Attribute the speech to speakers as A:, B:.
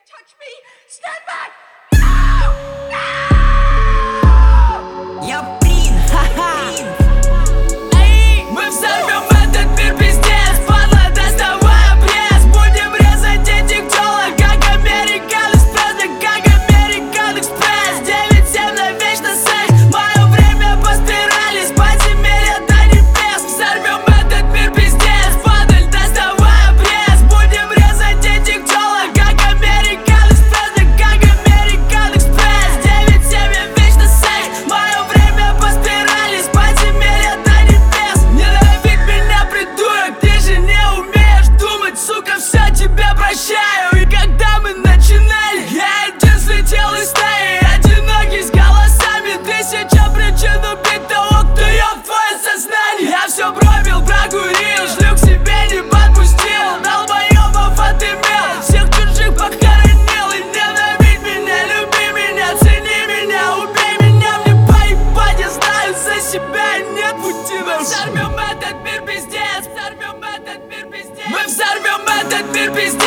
A: touch me! Stand back! No! No!
B: Я Прин, ха-ха.
C: Эй, мы взорвем этот мир, пиздец. Падла, доставай обрез. Будем резать этих тёлок, как American Express. Да как American Express. 9-7 на вечно секс. Мое время по спирали, с подземелья до небес. Взорвем этот мир, пиздец. Падаль, доставай обрез. Будем резать этих тёлок, как American Express. Да как American Express. 9-7 я вечно секс. Мое время по спирали, с подземелья до небес. Ненавидь меня, придурок, ты же не умеешь думать. Сука, все тебя прощаю. И когда мы начинали, я один слетел из стаи. Одинокий с голосами, тысяча причин убить того, кто ел твое сознание. Я все пробил, прокурил, шлюх себе не подпустил. Долбоебов отымел, всех чужих похоронил. И ненавидь меня, люби меня, цени меня, убей меня. Мне поебать, я знаю за себя, нет пути. Мы взорвем этот мир, пиздец. Взорвем этот мир, пиздец. Мы взорвем этот мир, пиздец.